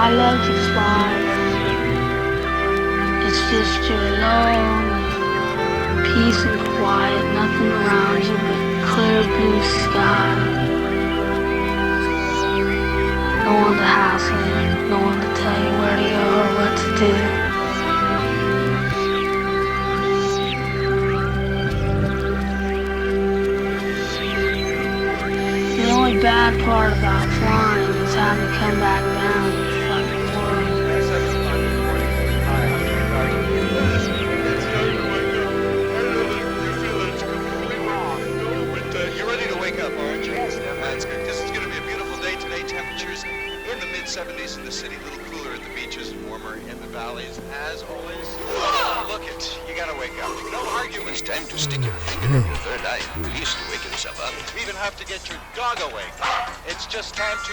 I love to fly. It's just you're alone, peace and quiet, nothing around you but clear blue sky. No one to hassle you, no one to tell you where to go or what to do. The only bad part about flying is having to come back down to the fucking world. You're ready to wake up, aren't you? Yes, that's good, because it's going to be a beautiful day today. Temperatures in the mid-70s in the city, a little cooler at the beaches and warmer in the valleys, as always. Look it, you got to wake up. No argument. It's time to stick your finger in your third eye, at least to wake himself up. You even have to get your dog awake. It's just time to